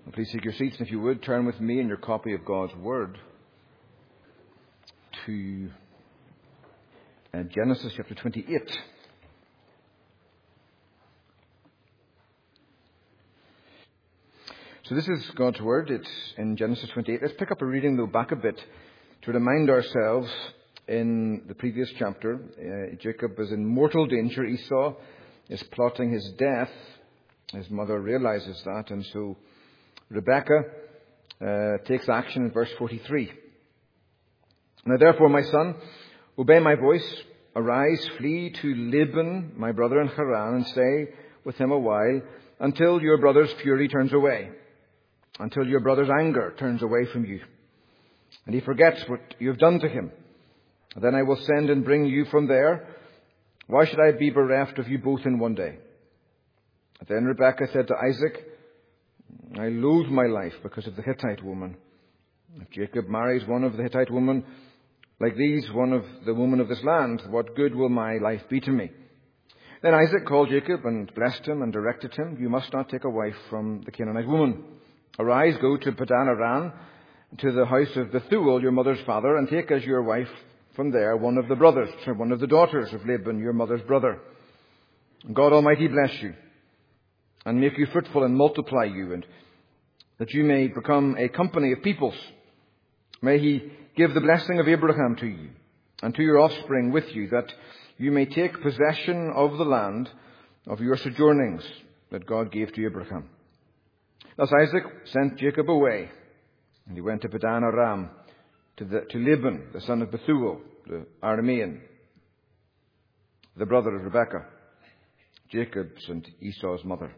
Please take your seats, and if you would, turn with me in your copy of God's Word to Genesis chapter 28. So this is God's Word. It's in Genesis 28. Let's pick up a reading, though, back a bit to remind ourselves in the previous chapter. Jacob is in mortal danger. Esau is plotting his death. His mother realizes that, and so Rebekah takes action in verse 43. Now therefore, my son, obey my voice. Arise, flee to Laban, my brother in Haran, and stay with him a while, until your brother's fury turns away, until your brother's anger turns away from you, and he forgets what you have done to him. Then I will send and bring you from there. Why should I be bereft of you both in one day? Then Rebekah said to Isaac, I loathe my life because of the Hittite woman. If Jacob marries one of the Hittite women like these, one of the women of this land, what good will my life be to me? Then Isaac called Jacob and blessed him and directed him, you must not take a wife from the Canaanite woman. Arise, go to Padan Aram, to the house of Bethuel, your mother's father, and take as your wife from there one of the daughters of Laban, your mother's brother. God Almighty bless you, and make you fruitful and multiply you, and that you may become a company of peoples. May he give the blessing of Abraham to you and to your offspring with you, that you may take possession of the land of your sojournings that God gave to Abraham. Thus Isaac sent Jacob away, and he went to Padan Aram, to Laban, the son of Bethuel, the Aramean, the brother of Rebekah, Jacob's and Esau's mother.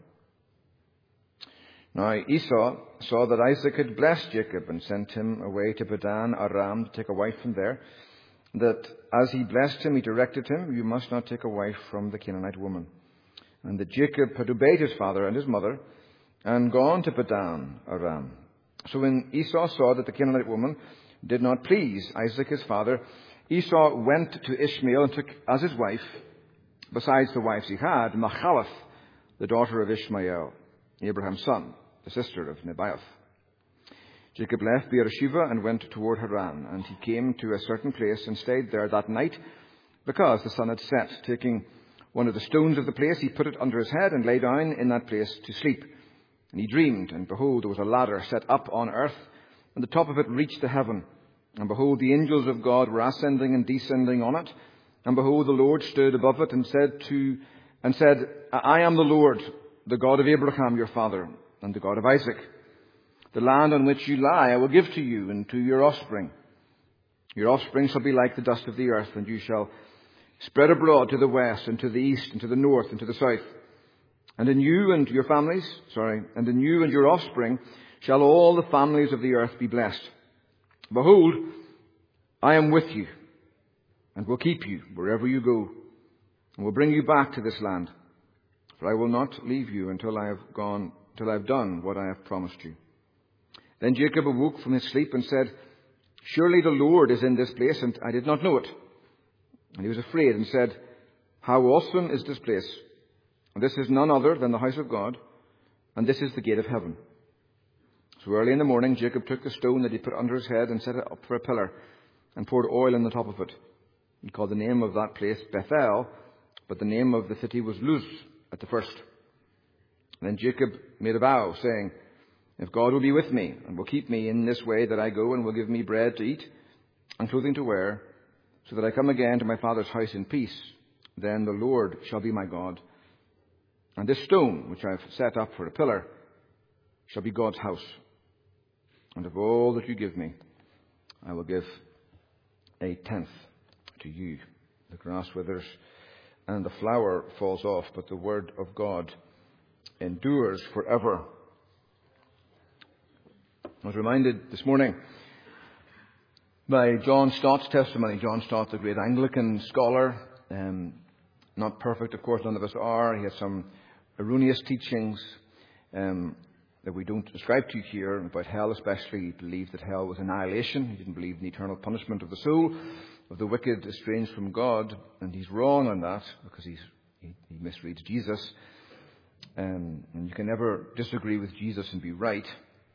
Now Esau saw that Isaac had blessed Jacob and sent him away to Padan Aram to take a wife from there, that as he blessed him, he directed him, you must not take a wife from the Canaanite woman. And that Jacob had obeyed his father and his mother and gone to Padan Aram. So when Esau saw that the Canaanite woman did not please Isaac his father, Esau went to Ishmael and took as his wife, besides the wives he had, Mahalath, the daughter of Ishmael, Abraham's son, the sister of Nebaioth. Jacob left Beersheba and went toward Haran, and he came to a certain place and stayed there that night, because the sun had set. Taking one of the stones of the place, he put it under his head and lay down in that place to sleep. And he dreamed, and behold, there was a ladder set up on earth, and the top of it reached to heaven. And behold, the angels of God were ascending and descending on it. And behold, the Lord stood above it and said, I am the Lord, the God of Abraham your father, and the God of Isaac. The land on which you lie I will give to you and to your offspring. Your offspring shall be like the dust of the earth, and you shall spread abroad to the west and to the east and to the north and to the south. And in you and your offspring shall all the families of the earth be blessed. Behold, I am with you, and will keep you wherever you go, and will bring you back to this land. For I will not leave you until I have done what I have promised you. Then Jacob awoke from his sleep and said, surely the Lord is in this place, and I did not know it. And he was afraid and said, how awesome is this place? And this is none other than the house of God, and this is the gate of heaven. So early in the morning Jacob took the stone that he put under his head and set it up for a pillar, and poured oil on the top of it. He called the name of that place Bethel, but the name of the city was Luz at the first. And then Jacob made a vow, saying, if God will be with me, and will keep me in this way that I go, and will give me bread to eat, and clothing to wear, so that I come again to my father's house in peace, then the Lord shall be my God. And this stone, which I have set up for a pillar, shall be God's house. And of all that you give me, I will give 1/10 to you. The grass withers and the flower falls off, but the word of God endures forever. I was reminded this morning by John Stott's testimony. John Stott, the great Anglican scholar, not perfect, of course, none of us are. He had some erroneous teachings that we don't ascribe to here about hell, especially. He believed that hell was annihilation. He didn't believe in the eternal punishment of the soul, of the wicked estranged from God, and he's wrong on that because he misreads Jesus. And you can never disagree with Jesus and be right.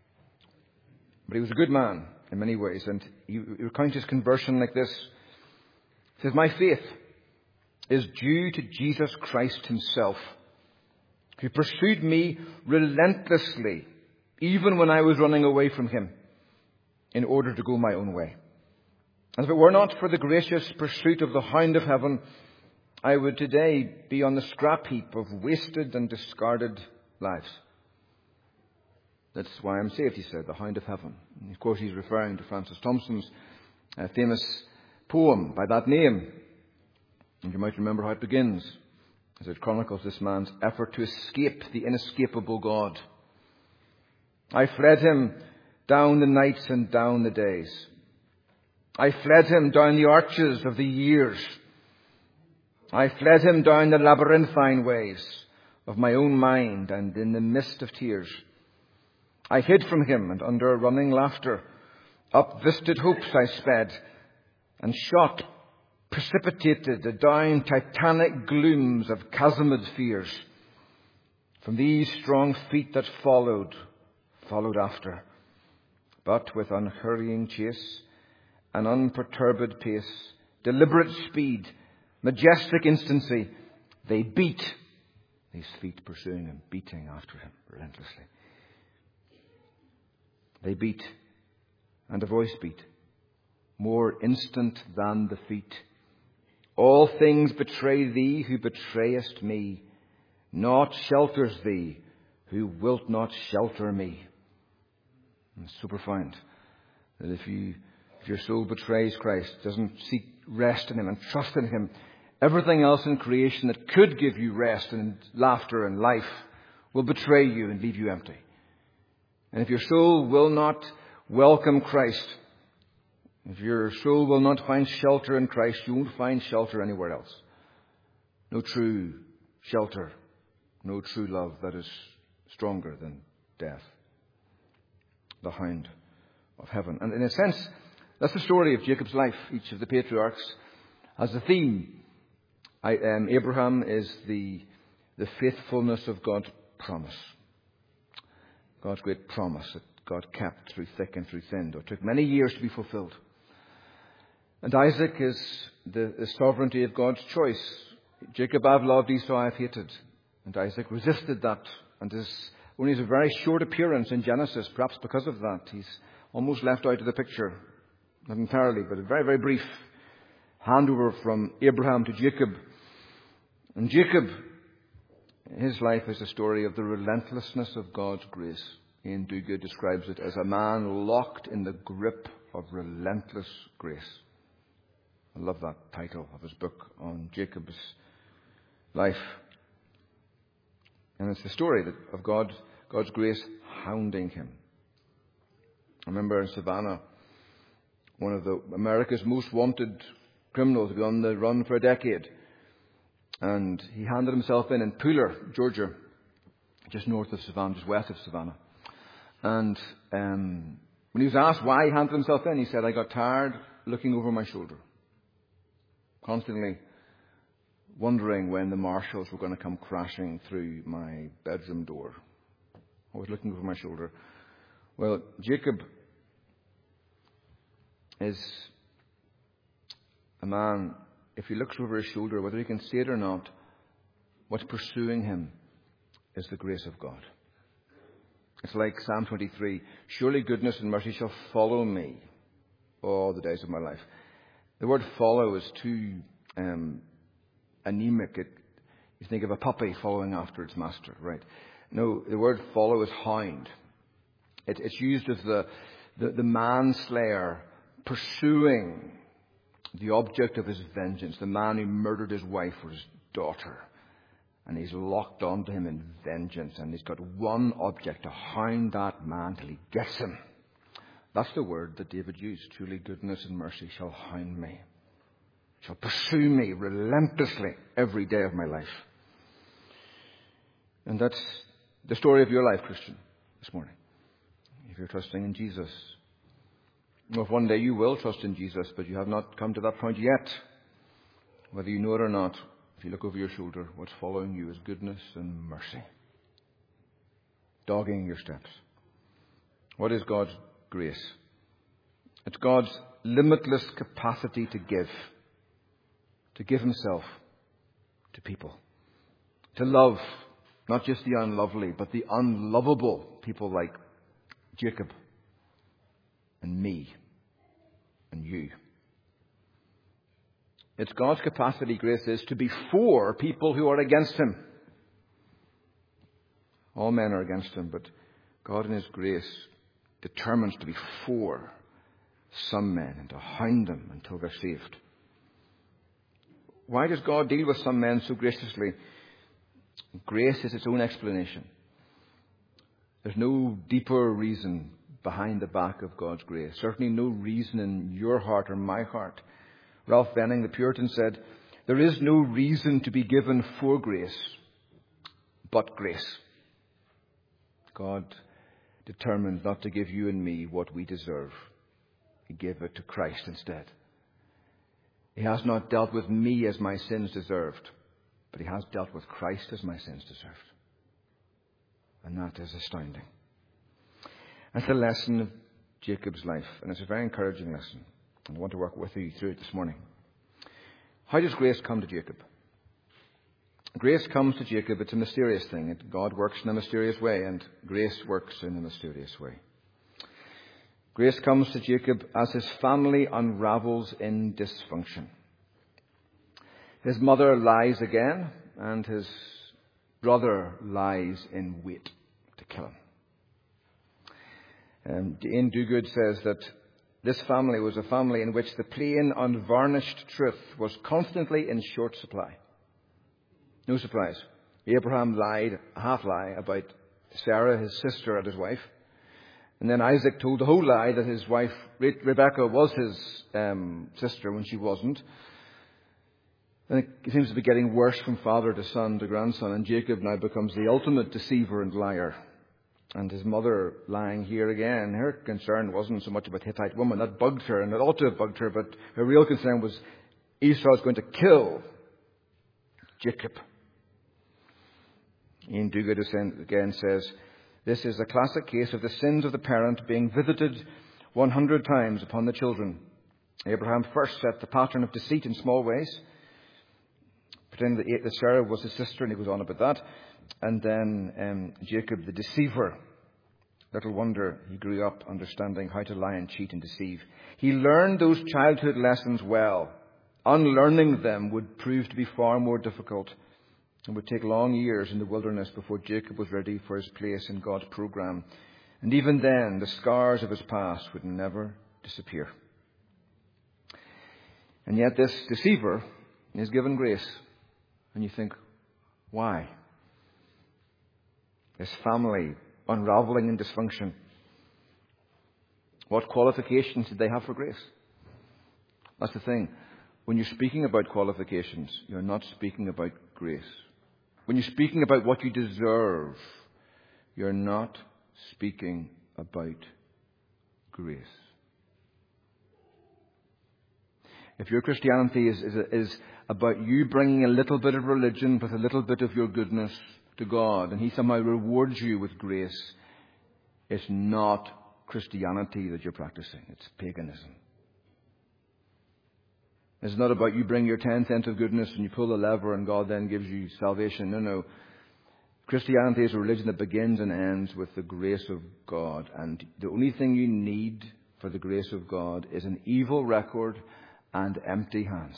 But he was a good man in many ways. And he recounts his conversion like this. He says, "My faith is due to Jesus Christ himself, who pursued me relentlessly, even when I was running away from him, in order to go my own way. And if it were not for the gracious pursuit of the Hound of Heaven, I would today be on the scrap heap of wasted and discarded lives." That's why I'm saved, he said, the Hound of Heaven. And of course, he's referring to Francis Thompson's famous poem by that name. And you might remember how it begins, as it chronicles this man's effort to escape the inescapable God. "I fled him down the nights and down the days. I fled him down the arches of the years. I fled him down the labyrinthine ways of my own mind and in the mist of tears. I hid from him, and under running laughter, up visted hopes I sped, and shot, precipitated down titanic glooms of chasmed fears. From these strong feet that followed after, but with unhurrying chase, an unperturbed pace, deliberate speed, majestic instancy, they beat, these feet pursuing him, beating after him relentlessly. They beat, and a voice beat, more instant than the feet. All things betray thee who betrayest me. Naught shelters thee who wilt not shelter me. And it's so profound that if your soul betrays Christ, doesn't seek rest in him and trust in him, everything else in creation that could give you rest and laughter and life will betray you and leave you empty. And if your soul will not welcome Christ, if your soul will not find shelter in Christ, you won't find shelter anywhere else. No true shelter, no true love that is stronger than death. The Hound of Heaven. And in a sense, that's the story of Jacob's life. Each of the patriarchs has a theme. Abraham is the faithfulness of God's promise. God's great promise that God kept through thick and through thin, though it took many years to be fulfilled. And Isaac is the sovereignty of God's choice. Jacob I've loved, Esau I've hated. And Isaac resisted that. And only has a very short appearance in Genesis, perhaps because of that. He's almost left out of the picture. Not entirely, but a very, very brief handover from Abraham to Jacob. And Jacob, his life is a story of the relentlessness of God's grace. Ian Duguid describes it as a man locked in the grip of relentless grace. I love that title of his book on Jacob's life. And it's the story of God's grace hounding him. I remember in Savannah, one of America's most wanted criminals had been on the run for a decade. And he handed himself in Pooler, Georgia, just north of Savannah, just west of Savannah. And when he was asked why he handed himself in, he said, "I got tired looking over my shoulder, constantly wondering when the marshals were going to come crashing through my bedroom door. I was looking over my shoulder." Well, Jacob is a man, if he looks over his shoulder, whether he can see it or not, what's pursuing him is the grace of God. It's like Psalm 23, "Surely goodness and mercy shall follow me all the days of my life." The word follow is too anemic. You think of a puppy following after its master, right? No, the word follow is hound. It's used as the manslayer pursuing the object of his vengeance, the man who murdered his wife or his daughter. And he's locked onto him in vengeance, and he's got one object, to hound that man till he gets him. That's the word that David used. "Truly goodness and mercy shall hound me, shall pursue me relentlessly every day of my life." And that's the story of your life, Christian, this morning. If you're trusting in Jesus. Well, if one day you will trust in Jesus, but you have not come to that point yet, whether you know it or not, if you look over your shoulder, what's following you is goodness and mercy, dogging your steps. What is God's grace. It's God's limitless capacity to give himself to people, to love not just the unlovely, but the unlovable people like Jacob and me and you. It's God's capacity, grace is, to be for people who are against him. All men are against him, but God in his grace determines to be for some men and to hound them until they're saved. Why does God deal with some men so graciously? Grace is its own explanation. There's no deeper reason behind the back of God's grace. Certainly no reason in your heart or my heart. Ralph Venning, the Puritan, said, "There is no reason to be given for grace, but grace." God determined not to give you and me what we deserve. He gave it to Christ instead. He has not dealt with me as my sins deserved, but he has dealt with Christ as my sins deserved. And that is astounding. That's the lesson of Jacob's life, and it's a very encouraging lesson. And I want to work with you through it this morning. How does grace come to Jacob? Grace comes to Jacob. It's a mysterious thing. God works in a mysterious way, and grace works in a mysterious way. Grace comes to Jacob as his family unravels in dysfunction. His mother lies again, and his brother lies in wait to kill him. Ian Duguid says that this family was a family in which the plain, unvarnished truth was constantly in short supply. No surprise. Abraham lied, a half lie, about Sarah, his sister, and his wife. And then Isaac told the whole lie that his wife, Rebekah, was his sister when she wasn't. And it seems to be getting worse from father to son to grandson. And Jacob now becomes the ultimate deceiver and liar. And his mother lying here again. Her concern wasn't so much about Hittite woman. That bugged her, and it ought to have bugged her. But her real concern was Esau is going to kill Jacob. Ian Duguid again says, "This is a classic case of the sins of the parent being visited 100 times upon the children. Abraham first set the pattern of deceit in small ways, pretending that Sarah was his sister, and he goes on about that. And then Jacob, the deceiver. Little wonder he grew up understanding how to lie and cheat and deceive. He learned those childhood lessons well. Unlearning them would prove to be far more difficult. It would take long years in the wilderness before Jacob was ready for his place in God's program. And even then, the scars of his past would never disappear. And yet this deceiver is given grace. And you think, why? This family unraveling in dysfunction. What qualifications did they have for grace? That's the thing. When you're speaking about qualifications, you're not speaking about grace. When you're speaking about what you deserve, you're not speaking about grace. If your Christianity is about you bringing a little bit of religion with a little bit of your goodness to God, and he somehow rewards you with grace, it's not Christianity that you're practicing. It's paganism. It's not about you bring your 10 cents of goodness and you pull the lever and God then gives you salvation. No. Christianity is a religion that begins and ends with the grace of God. And the only thing you need for the grace of God is an evil record and empty hands.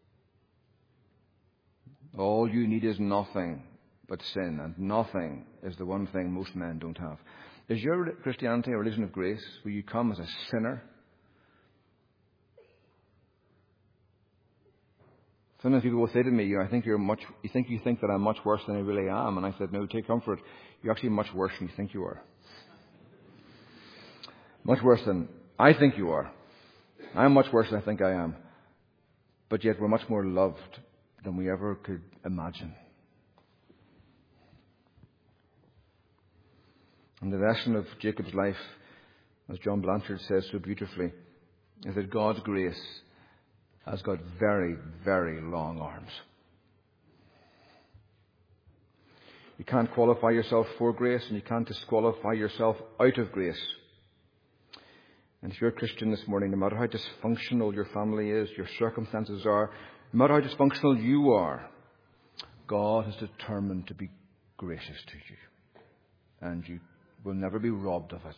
All you need is nothing but sin. And nothing is the one thing most men don't have. Is your Christianity a religion of grace where you come as a sinner? Sometimes people will say to me, you think that I'm much worse than I really am. And I said, no, take comfort. You're actually much worse than you think you are. Much worse than I think you are. I'm much worse than I think I am. But yet we're much more loved than we ever could imagine. And the lesson of Jacob's life, as John Blanchard says so beautifully, is that God's grace has got very, very long arms. You can't qualify yourself for grace, and you can't disqualify yourself out of grace. And if you're a Christian this morning, no matter how dysfunctional your family is, your circumstances are, no matter how dysfunctional you are, God is determined to be gracious to you. And you will never be robbed of it.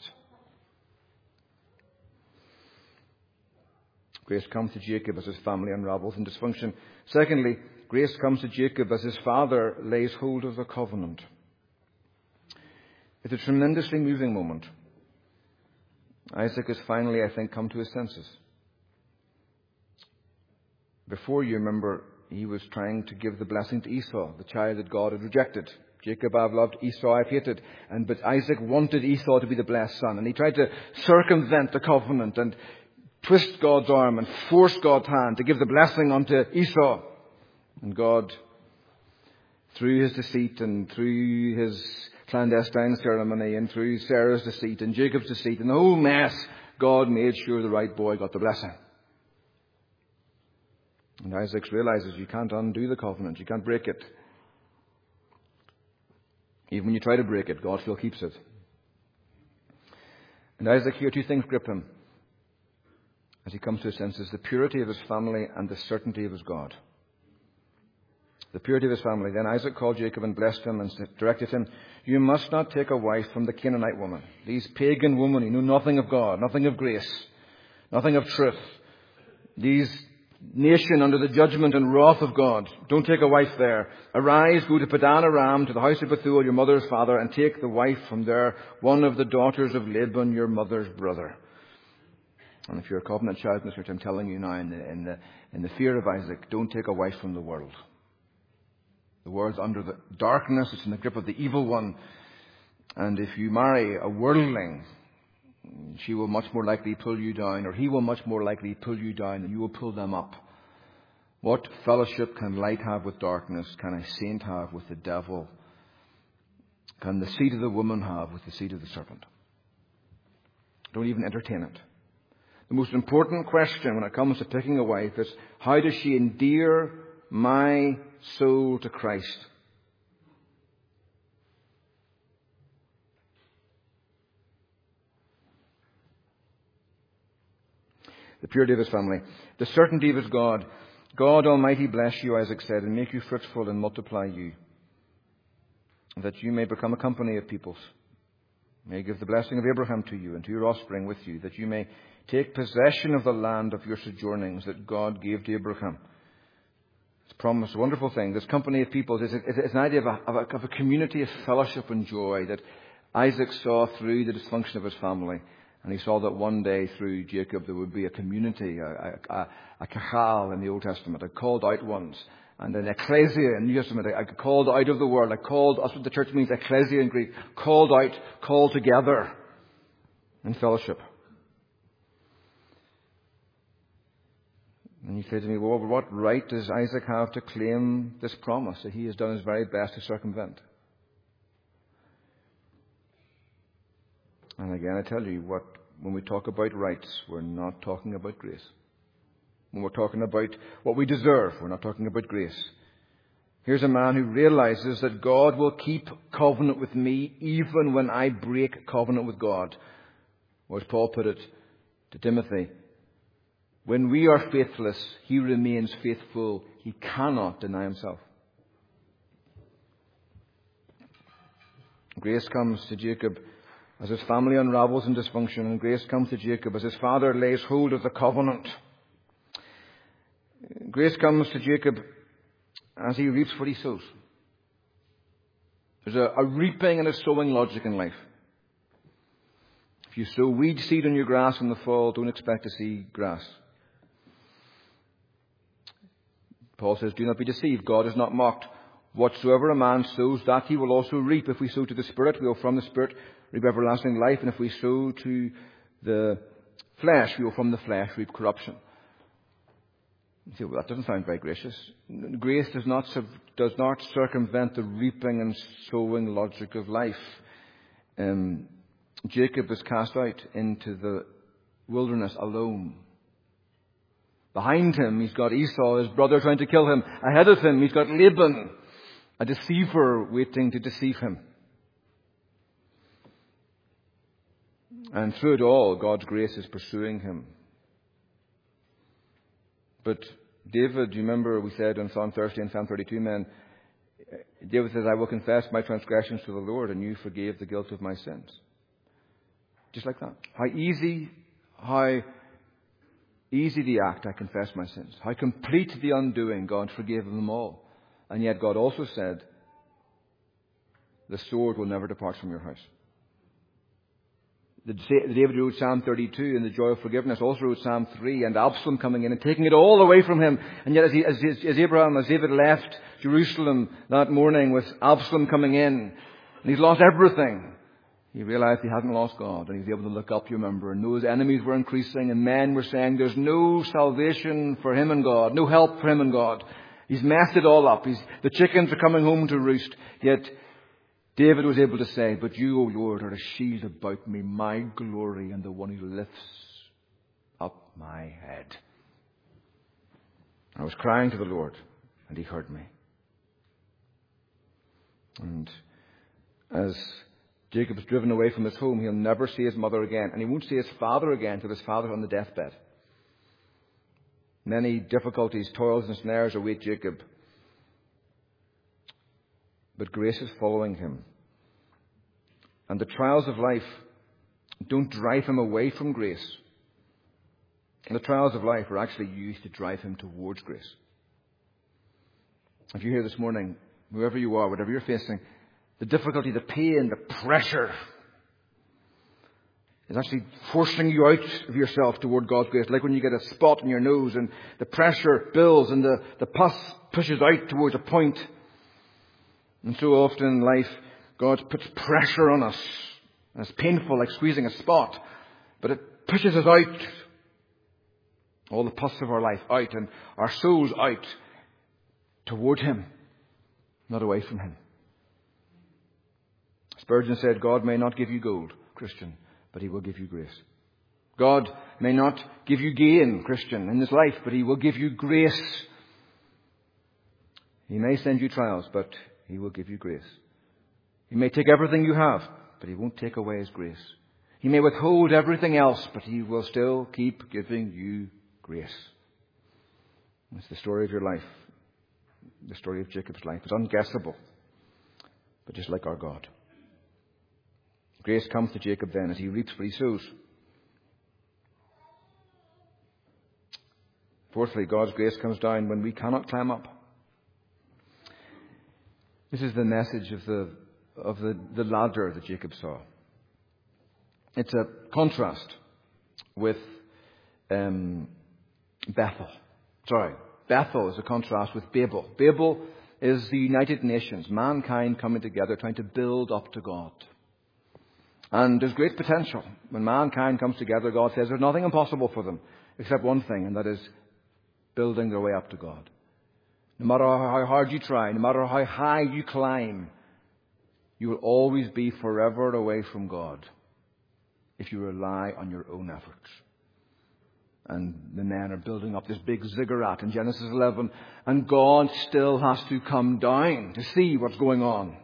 Grace comes to Jacob as his family unravels in dysfunction. Secondly, grace comes to Jacob as his father lays hold of the covenant. It's a tremendously moving moment. Isaac has finally, I think, come to his senses. Before, you remember, he was trying to give the blessing to Esau, the child that God had rejected. Jacob I've loved, Esau I've hated. But Isaac wanted Esau to be the blessed son. And he tried to circumvent the covenant and twist God's arm and force God's hand to give the blessing unto Esau. And God, through his deceit and through his clandestine ceremony and through Sarah's deceit and Jacob's deceit and the whole mess, God made sure the right boy got the blessing. And Isaac realizes you can't undo the covenant. You can't break it. Even when you try to break it, God still keeps it. And Isaac, here, two things grip him as he comes to his senses: the purity of his family and the certainty of his God. The purity of his family. Then Isaac called Jacob and blessed him and directed him, "You must not take a wife from the Canaanite woman." These pagan women who knew nothing of God, nothing of grace, nothing of truth. These nation under the judgment and wrath of God. Don't take a wife there. Arise, go to Padan Aram, to the house of Bethuel, your mother's father, and take the wife from there, one of the daughters of Laban, your mother's brother. And if you're a covenant child, Mr. I'm telling you now, in the fear of Isaac, don't take a wife from the world. The world's under the darkness. It's in the grip of the evil one. And if you marry a worldling, she will much more likely pull you down, or he will much more likely pull you down, and you will pull them up. What fellowship can light have with darkness? Can a saint have with the devil? Can the seed of the woman have with the seed of the serpent? Don't even entertain it. The most important question when it comes to picking a wife is, how does she endear my soul to Christ? The purity of his family. The certainty of his God. God Almighty bless you, Isaac said, and make you fruitful and multiply you, that you may become a company of peoples. May give the blessing of Abraham to you and to your offspring with you, that you may take possession of the land of your sojournings that God gave to Abraham. It's promised, a wonderful thing. This company of peoples is an idea of a community of fellowship and joy that Isaac saw through the dysfunction of his family. And he saw that one day through Jacob there would be a community, a kahal in the Old Testament, a called out ones. And an ecclesia in the New Testament, a called out of the world, that's what the church means, ecclesia in Greek, called out, called together in fellowship. And you say to me, well, what right does Isaac have to claim this promise that he has done his very best to circumvent? And again, I tell you, when we talk about rights, we're not talking about grace. When we're talking about what we deserve, we're not talking about grace. Here's a man who realizes that God will keep covenant with me even when I break covenant with God. Or as Paul put it to Timothy, when we are faithless, he remains faithful. He cannot deny himself. Grace comes to Jacob as his family unravels in dysfunction, and grace comes to Jacob as his father lays hold of the covenant. Grace comes to Jacob as he reaps what he sows. There's a reaping and a sowing logic in life. If you sow weed seed on your grass in the fall, don't expect to see grass. Paul says, do not be deceived. God is not mocked. Whatsoever a man sows, that he will also reap. If we sow to the Spirit, we will from the Spirit reap everlasting life. And if we sow to the flesh, we will from the flesh reap corruption. You say, well, that doesn't sound very gracious. Grace does not circumvent the reaping and sowing logic of life. Jacob is cast out into the wilderness alone. Behind him, he's got Esau, his brother, trying to kill him. Ahead of him, he's got Laban, a deceiver waiting to deceive him. And through it all, God's grace is pursuing him. But David, do you remember we said on Psalm 30 and Psalm 32, David says, I will confess my transgressions to the Lord, and you forgave the guilt of my sins. Just like that. How easy the act, I confess my sins. How complete the undoing, God forgave them all. And yet God also said, the sword will never depart from your house. David wrote Psalm 32 in the joy of forgiveness, also wrote Psalm 3, and Absalom coming in and taking it all away from him. And yet as David left Jerusalem that morning with Absalom coming in, and he's lost everything, he realized he hadn't lost God, and he was able to look up, you remember, and know his enemies were increasing, and men were saying there's no salvation for him and God, no help for him and God. He's messed it all up. The chickens are coming home to roost. Yet David was able to say, but you, O Lord, are a shield about me, my glory, and the one who lifts up my head. I was crying to the Lord, and he heard me. And as Jacob is driven away from his home, he'll never see his mother again, and he won't see his father again till his father's on the deathbed. Many difficulties, toils, and snares await Jacob. But grace is following him. And the trials of life don't drive him away from grace. And the trials of life are actually used to drive him towards grace. If you're here this morning, whoever you are, whatever you're facing, the difficulty, the pain, the pressure is actually forcing you out of yourself toward God's grace. Like when you get a spot in your nose and the pressure builds and the pus pushes out towards a point. And so often in life, God puts pressure on us. And it's painful, like squeezing a spot. But it pushes us out. All the pus of our life out and our souls out toward Him, not away from Him. Spurgeon said, God may not give you gold, Christian, but He will give you grace. God may not give you gain, Christian, in this life, but He will give you grace. He may send you trials, but He will give you grace. He may take everything you have, but He won't take away His grace. He may withhold everything else, but He will still keep giving you grace. It's the story of your life. The story of Jacob's life. It's unguessable, but just like our God. Grace comes to Jacob then as he reaps what he sows. Fourthly, God's grace comes down when we cannot climb up. This is the message of the ladder that Jacob saw. It's a contrast with Bethel. Bethel is a contrast with Babel. Babel is the United Nations, mankind coming together, trying to build up to God. And there's great potential. When mankind comes together, God says there's nothing impossible for them except one thing, and that is building their way up to God. No matter how hard you try, no matter how high you climb, you will always be forever away from God if you rely on your own efforts. And the men are building up this big ziggurat in Genesis 11, and God still has to come down to see what's going on.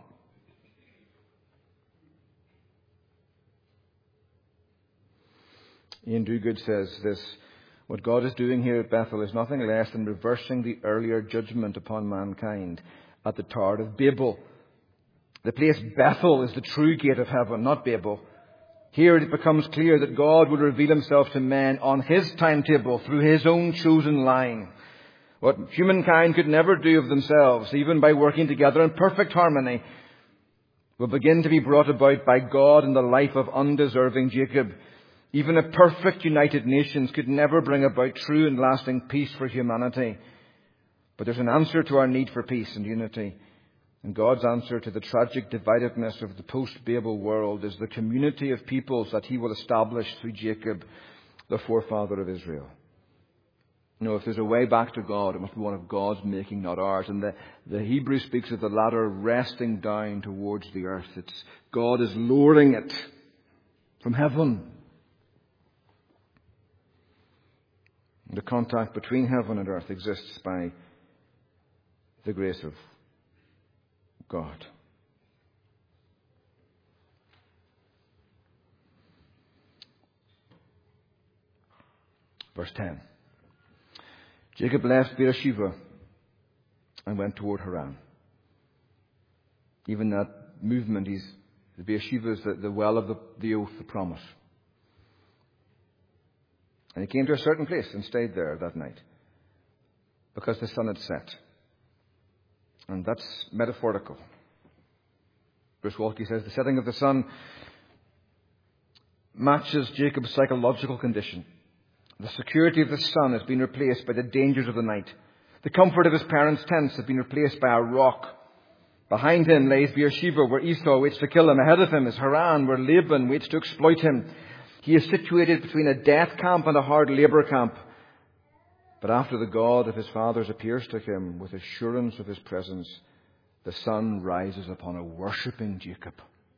Ian Duguid says this: what God is doing here at Bethel is nothing less than reversing the earlier judgment upon mankind at the Tower of Babel. The place Bethel is the true gate of heaven, not Babel. Here it becomes clear that God will reveal Himself to men on His timetable through His own chosen line. What humankind could never do of themselves, even by working together in perfect harmony, will begin to be brought about by God in the life of undeserving Jacob. Even a perfect United Nations could never bring about true and lasting peace for humanity. But there's an answer to our need for peace and unity. And God's answer to the tragic dividedness of the post-Babel world is the community of peoples that He will establish through Jacob, the forefather of Israel. You know, if there's a way back to God, it must be one of God's making, not ours. And the Hebrew speaks of the ladder resting down towards the earth. It's God is lowering it from heaven. The contact between heaven and earth exists by the grace of God. Verse 10. Jacob left Beersheba and went toward Haran. Even that movement, the Beersheba is the well of the oath, the promise. And he came to a certain place and stayed there that night because the sun had set. And that's metaphorical. Bruce Waltke says the setting of the sun matches Jacob's psychological condition. The security of the sun has been replaced by the dangers of the night. The comfort of his parents' tents has been replaced by a rock. Behind him lays Beersheba, where Esau waits to kill him. Ahead of him is Haran, where Laban waits to exploit him. He is situated between a death camp and a hard labour camp. But after the God of his fathers appears to him with assurance of his presence, the sun rises upon a worshipping Jacob.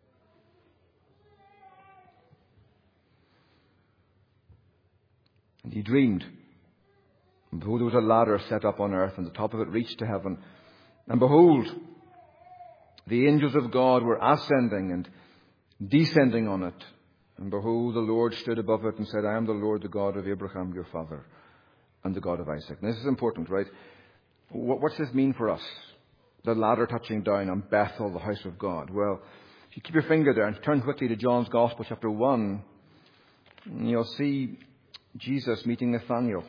And he dreamed. And behold, there was a ladder set up on earth, and the top of it reached to heaven. And behold, the angels of God were ascending and descending on it. And behold, the Lord stood above it and said, I am the Lord, the God of Abraham, your father, and the God of Isaac. Now, this is important, right? What's this mean for us? The ladder touching down on Bethel, the house of God. Well, if you keep your finger there and turn quickly to John's Gospel, chapter 1, you'll see Jesus meeting Nathanael.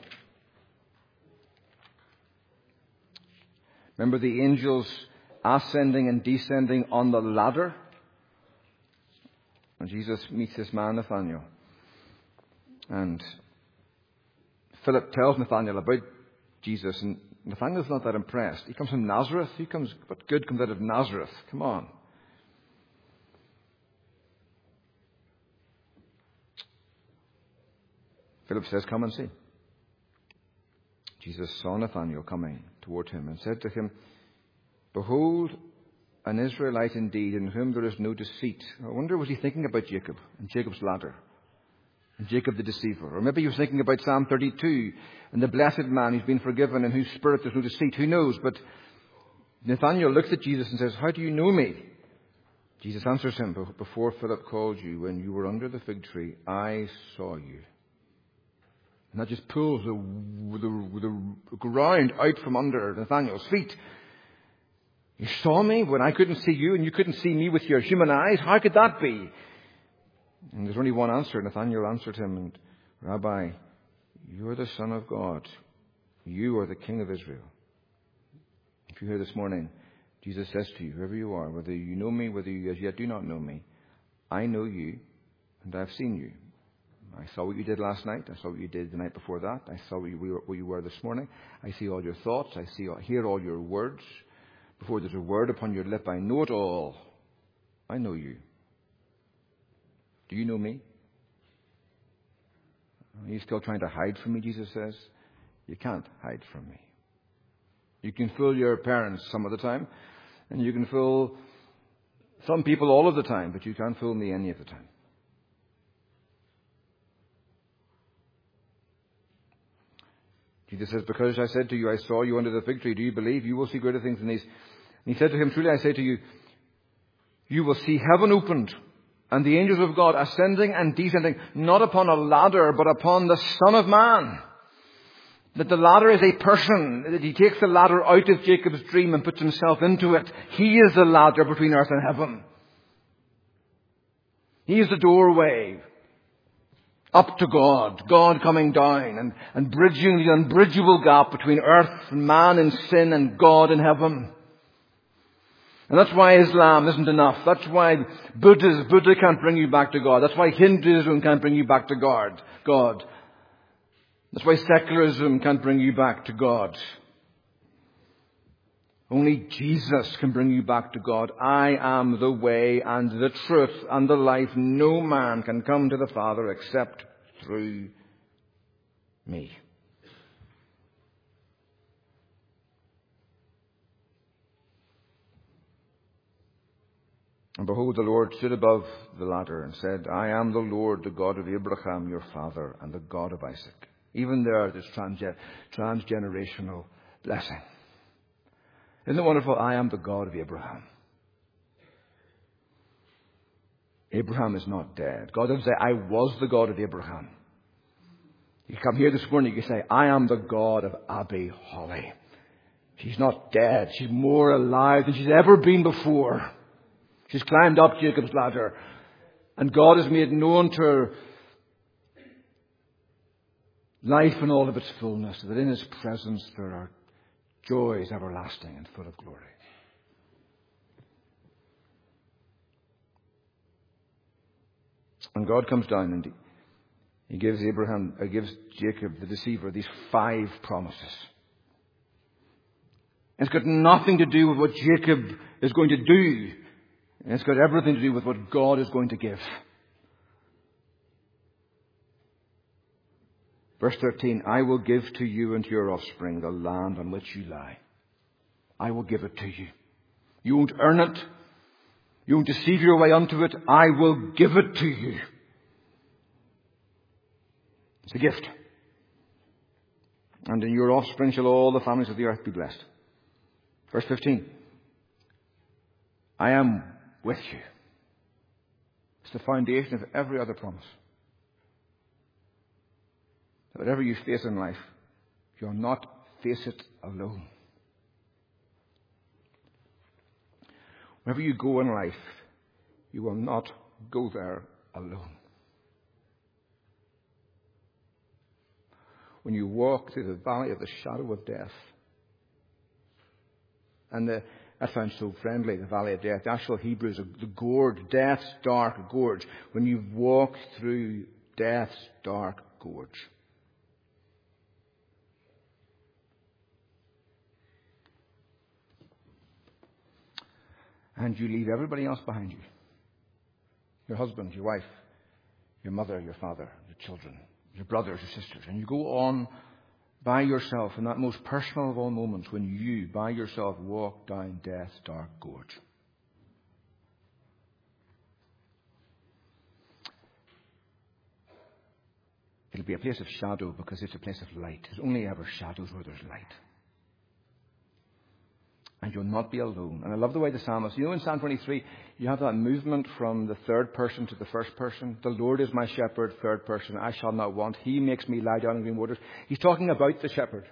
Remember the angels ascending and descending on the ladder? And Jesus meets this man, Nathanael. And Philip tells Nathanael about Jesus, and Nathanael's not that impressed. He comes from Nazareth. What good comes out of Nazareth? Come on. Philip says, come and see. Jesus saw Nathanael coming toward him and said to him, behold, an Israelite indeed, in whom there is no deceit. I wonder, was he thinking about Jacob and Jacob's ladder? And Jacob the deceiver. Or maybe he was thinking about Psalm 32 and the blessed man who's been forgiven and whose spirit there's no deceit. Who knows? But Nathanael looks at Jesus and says, how do you know me? Jesus answers him, before Philip called you, when you were under the fig tree, I saw you. And that just pulls the ground out from under Nathanael's feet. You saw me when I couldn't see you, and you couldn't see me with your human eyes? How could that be? And there's only one answer. Nathanael answered him, and Rabbi, you are the Son of God. You are the King of Israel. If you're here this morning, Jesus says to you, whoever you are, whether you know me, whether you as yet do not know me, I know you, and I've seen you. I saw what you did last night. I saw what you did the night before that. I saw what you were this morning. I see all your thoughts. I hear all your words. Before there's a word upon your lip, I know it all. I know you. Do you know me? Are you still trying to hide from me, Jesus says? You can't hide from me. You can fool your parents some of the time, and you can fool some people all of the time, but you can't fool me any of the time. Jesus says, because I said to you, I saw you under the fig tree, do you believe? You will see greater things than these. And he said to him, truly I say to you, you will see heaven opened and the angels of God ascending and descending, not upon a ladder, but upon the Son of Man. That the ladder is a person, that he takes the ladder out of Jacob's dream and puts himself into it. He is the ladder between earth and heaven. He is the doorway up to God, God coming down and bridging the unbridgeable gap between earth and man and sin and God in heaven. And that's why Islam isn't enough. That's why Buddha can't bring you back to God. That's why Hinduism can't bring you back to God. That's why secularism can't bring you back to God. Only Jesus can bring you back to God. I am the way and the truth and the life. No man can come to the Father except through me. And behold, the Lord stood above the ladder and said, I am the Lord, the God of Abraham, your father, and the God of Isaac. Even there's transgenerational blessing. Isn't it wonderful? I am the God of Abraham. Abraham is not dead. God doesn't say, I was the God of Abraham. You come here this morning, you say, I am the God of Abby Holly. She's not dead. She's more alive than she's ever been before. She's climbed up Jacob's ladder. And God has made known to her life in all of its fullness, that in His presence there are joys everlasting and full of glory. And God comes down and He gives Jacob, the deceiver, these 5 promises. It's got nothing to do with what Jacob is going to do. It's got everything to do with what God is going to give. Verse 13, I will give to you and to your offspring the land on which you lie. I will give it to you. You won't earn it. You won't deceive your way unto it. I will give it to you. It's a gift. And in your offspring shall all the families of the earth be blessed. Verse 15. I am with you. It's the foundation of every other promise. Whatever you face in life, you'll not face it alone. Wherever you go in life, you will not go there alone. When you walk through the valley of the shadow of death, and that sounds so friendly, the valley of death. The actual Hebrew is the gorge, death's dark gorge. When you walk through death's dark gorge. And you leave everybody else behind you. Your husband, your wife, your mother, your father, your children, your brothers, your sisters. And you go on by yourself in that most personal of all moments when you, by yourself, walk down death's dark gorge. It'll be a place of shadow because it's a place of light. There's only ever shadows where there's light. And you'll not be alone. And I love the way the psalmist, in Psalm 23, you have that movement from the third person to the first person. The Lord is my shepherd, third person. I shall not want. He makes me lie down in green waters. He's talking about the shepherd.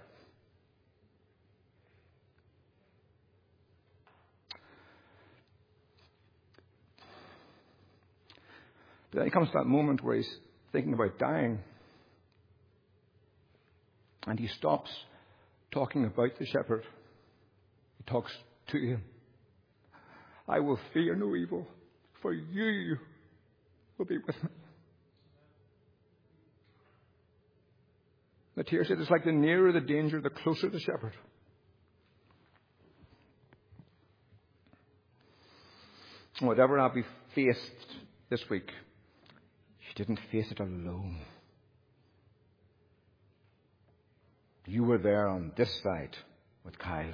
But then he comes to that moment where he's thinking about dying. And he stops talking about the shepherd. He talks to him. I will fear no evil, for you will be with me. The tear said it's like the nearer the danger, the closer the shepherd. Whatever Abby faced this week, she didn't face it alone. You were there on this side with Kyle.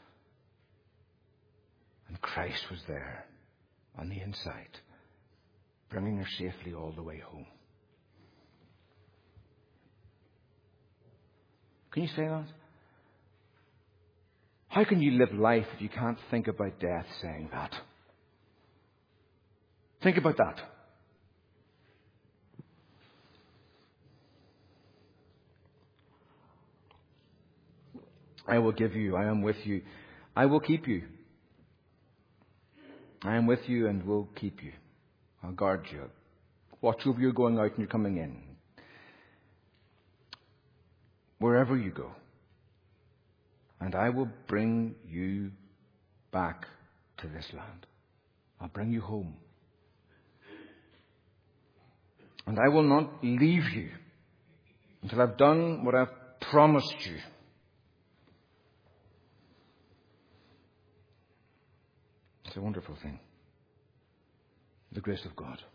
And Christ was there on the inside, bringing her safely all the way home. Can you say that? How can you live life if you can't think about death saying that? Think about that. I will give you, I am with you, I will keep you. I am with you and will keep you. I'll guard you. Watch over you going out and you're coming in. Wherever you go. And I will bring you back to this land. I'll bring you home. And I will not leave you until I've done what I've promised you. It's a wonderful thing. The grace of God.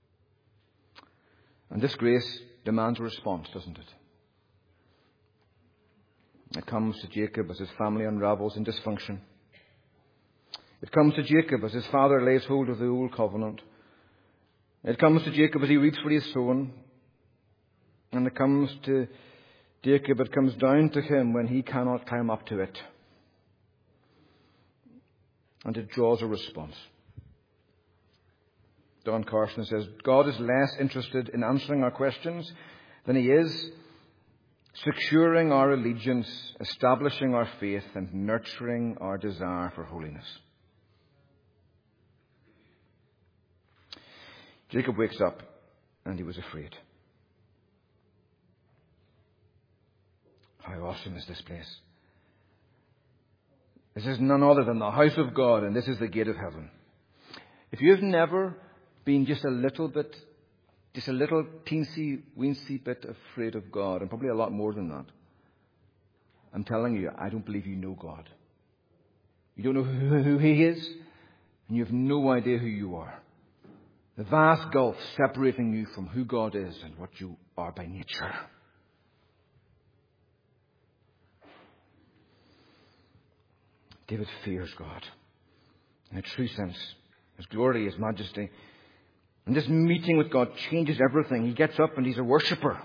And this grace demands a response, doesn't it? It comes to Jacob as his family unravels in dysfunction. It comes to Jacob as his father lays hold of the old covenant. It comes to Jacob as he reaps what he has sown. And it comes to Jacob, it comes down to him when he cannot climb up to it. And it draws a response. Don Carson says, God is less interested in answering our questions than he is securing our allegiance, establishing our faith, and nurturing our desire for holiness. Jacob wakes up and he was afraid. How awesome is this place? This is none other than the house of God, and this is the gate of heaven. If you've never been just a little teensy, weensy bit afraid of God, and probably a lot more than that, I'm telling you, I don't believe you know God. You don't know who He is, and you have no idea who you are. The vast gulf separating you from who God is and what you are by nature. David fears God in a true sense. His glory, His majesty. And this meeting with God changes everything. He gets up and he's a worshipper.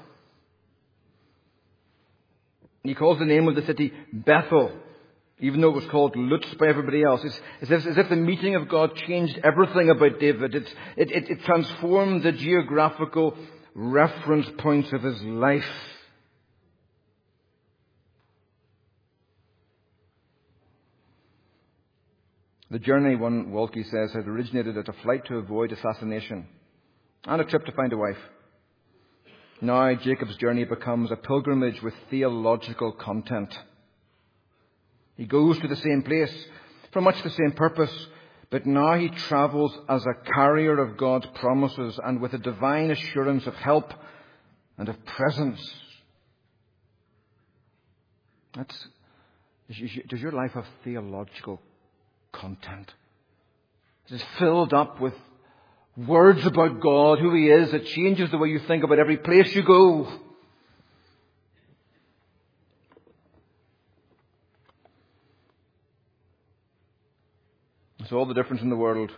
He calls the name of the city Bethel, even though it was called Luz by everybody else. It's as if the meeting of God changed everything about David. It transformed the geographical reference points of his life. The journey, one Walke says, had originated at a flight to avoid assassination and a trip to find a wife. Now Jacob's journey becomes a pilgrimage with theological content. He goes to the same place for much the same purpose, but now he travels as a carrier of God's promises and with a divine assurance of help and of presence. Does your life have theological content? Is it filled up with words about God, who He is? It changes the way you think about every place you go. It's all the difference in the world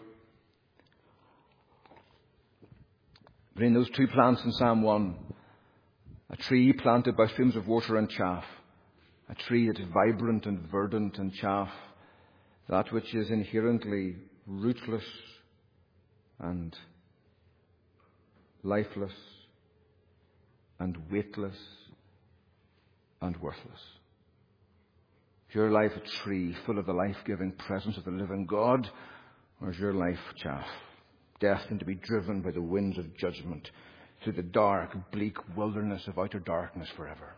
between those two plants in Psalm 1. A tree planted by streams of water and chaff. A tree that is vibrant and verdant and chaff. That which is inherently rootless and lifeless and weightless and worthless. Is your life a tree full of the life-giving presence of the living God, or is your life chaff, destined to be driven by the winds of judgment through the dark, bleak wilderness of outer darkness forever?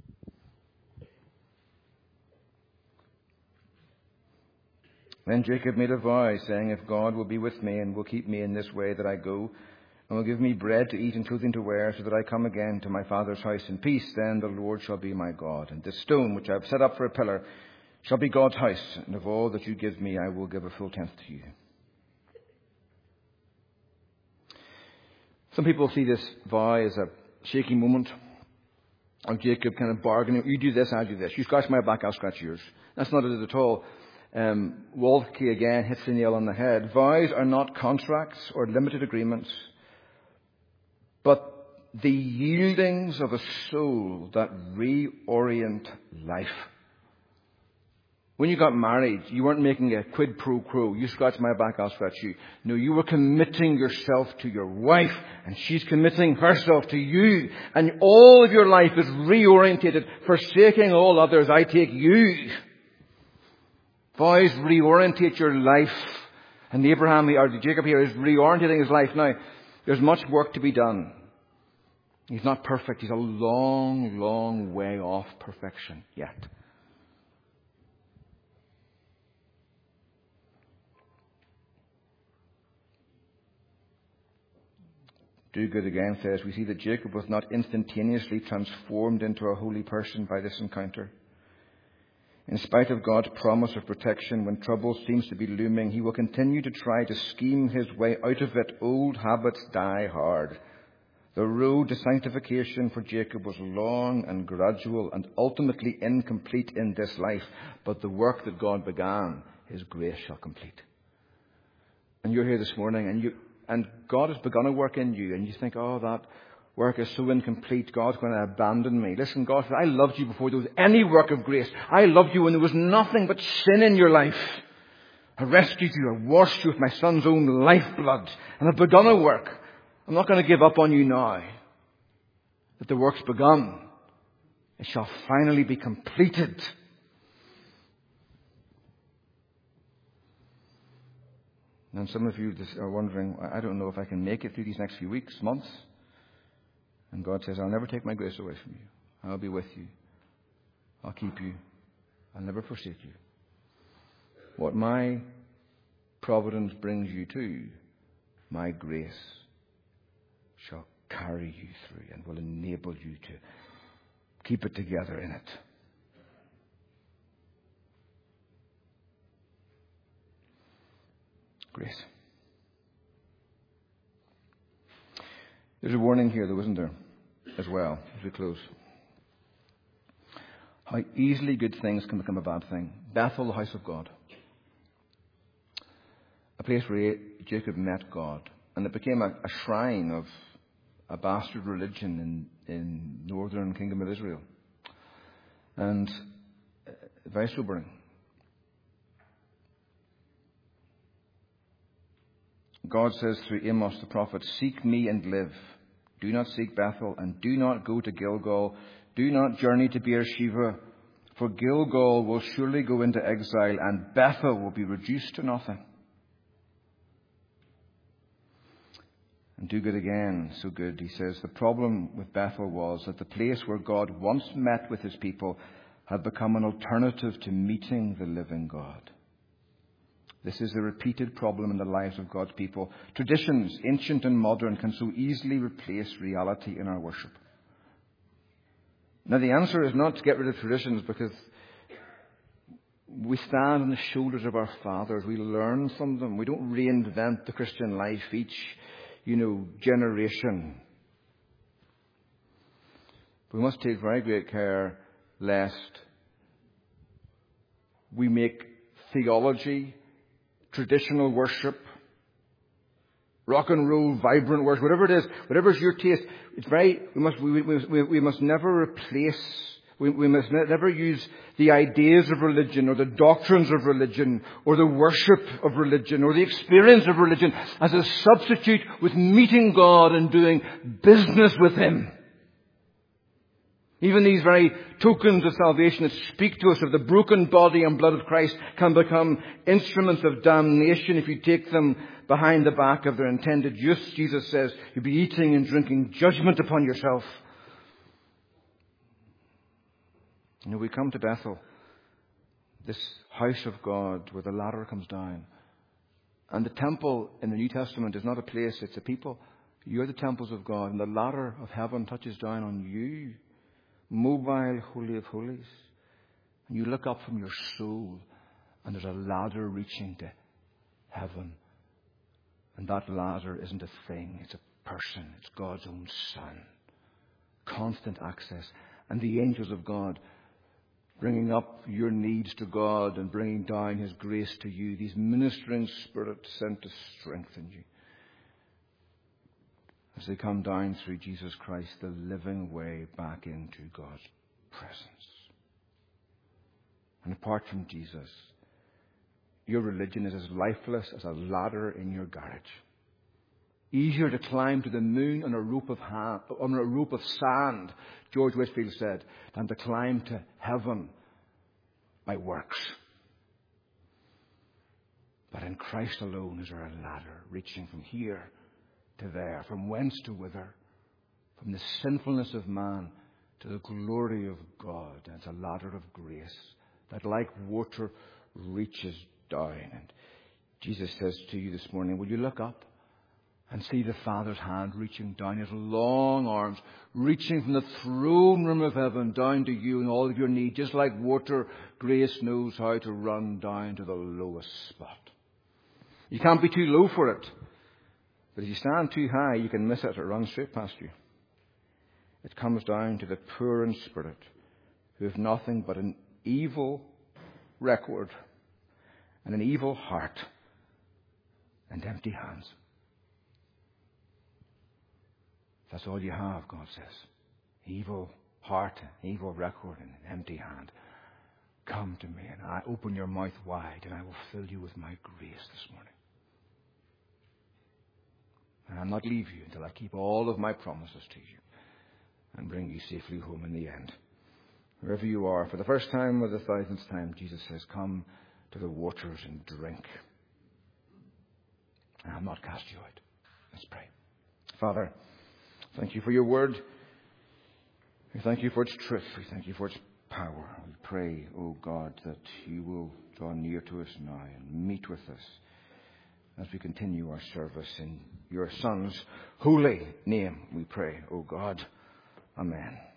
Then Jacob made a vow, saying, if God will be with me and will keep me in this way that I go, and will give me bread to eat and clothing to wear, so that I come again to my father's house in peace, then the Lord shall be my God. And this stone which I have set up for a pillar shall be God's house, and of all that you give me I will give a full tenth to you. Some people see this vow as a shaky moment of Jacob kind of bargaining. You do this, I'll do this. You scratch my back, I'll scratch yours. That's not it at all. Walke again hits the nail on the head. Vows are not contracts or limited agreements, but the yieldings of a soul that reorient life. When you got married, you weren't making a quid pro quo. You scratch my back, I'll scratch you. No, you were committing yourself to your wife, and she's committing herself to you. And all of your life is reorientated. Forsaking all others, I take you. Vows reorientate your life. And Jacob here is reorientating his life. Now, there's much work to be done. He's not perfect. He's a long, long way off perfection yet. Duguid again says, we see that Jacob was not instantaneously transformed into a holy person by this encounter. In spite of God's promise of protection, when trouble seems to be looming, he will continue to try to scheme his way out of it. Old habits die hard. The road to sanctification for Jacob was long and gradual and ultimately incomplete in this life. But the work that God began, His grace shall complete. And you're here this morning and God has begun a work in you, and you think, oh, that work is so incomplete, God's going to abandon me. Listen, God said, I loved you before there was any work of grace. I loved you when there was nothing but sin in your life. I rescued you. I washed you with my Son's own lifeblood. And I've begun a work. I'm not going to give up on you now that the work's begun. It shall finally be completed. And some of you are wondering, I don't know if I can make it through these next few weeks, months. And God says, I'll never take my grace away from you. I'll be with you. I'll keep you. I'll never forsake you. What my providence brings you to, my grace shall carry you through and will enable you to keep it together in it. Grace. There's a warning here, though, isn't there, as well, as we close. How easily good things can become a bad thing. Bethel, the house of God. A place where Jacob met God. And it became a shrine of a bastard religion in northern kingdom of Israel. And very sobering. God says through Amos the prophet, seek me and live. Do not seek Bethel, and do not go to Gilgal. Do not journey to Beersheba, for Gilgal will surely go into exile, and Bethel will be reduced to nothing. And do good again, so good. He says the problem with Bethel was that the place where God once met with his people had become an alternative to meeting the living God. This is a repeated problem in the lives of God's people. Traditions, ancient and modern, can so easily replace reality in our worship. Now, the answer is not to get rid of traditions, because we stand on the shoulders of our fathers. We learn from them. We don't reinvent the Christian life each, generation. We must take very great care lest we make theology, traditional worship, rock and roll, vibrant worship, whatever it is, whatever's your taste, we must never replace, we must never use the ideas of religion or the doctrines of religion or the worship of religion or the experience of religion as a substitute with meeting God and doing business with Him. Even these very tokens of salvation that speak to us of the broken body and blood of Christ can become instruments of damnation if you take them behind the back of their intended use. Jesus says you'll be eating and drinking judgment upon yourself. We come to Bethel, this house of God where the ladder comes down. And the temple in the New Testament is not a place, it's a people. You're the temples of God, and the ladder of heaven touches down on you. Mobile Holy of Holies. And you look up from your soul, and there's a ladder reaching to heaven. And that ladder isn't a thing, it's a person. It's God's own Son. Constant access. And the angels of God bringing up your needs to God and bringing down His grace to you. These ministering spirits sent to strengthen you. As they come down through Jesus Christ, the living way back into God's presence. And apart from Jesus, your religion is as lifeless as a ladder in your garage. Easier to climb to the moon on a rope of sand, George Whitefield said, than to climb to heaven by works. But in Christ alone is there a ladder reaching from here to there, from whence to whither, from the sinfulness of man to the glory of God. And it's a ladder of grace that, like water, reaches down. And Jesus says to you this morning, will you look up and see the Father's hand reaching down, His long arms, reaching from the throne room of heaven down to you and all of your need. Just like water, grace knows how to run down to the lowest spot. You can't be too low for it. But if you stand too high, you can miss it. It runs straight past you. It comes down to the poor in spirit, who have nothing but an evil record and an evil heart and empty hands. That's all you have, God says. Evil heart, evil record, and an empty hand. Come to me, and I open your mouth wide, and I will fill you with my grace this morning. And I'll not leave you until I keep all of my promises to you and bring you safely home in the end. Wherever you are, for the first time or the thousandth time, Jesus says, come to the waters and drink. And I'll not cast you out. Let's pray. Father, thank you for your word. We thank you for its truth. We thank you for its power. We pray, O God, that you will draw near to us now and meet with us as we continue our service in your Son's holy name, we pray, O God. Amen.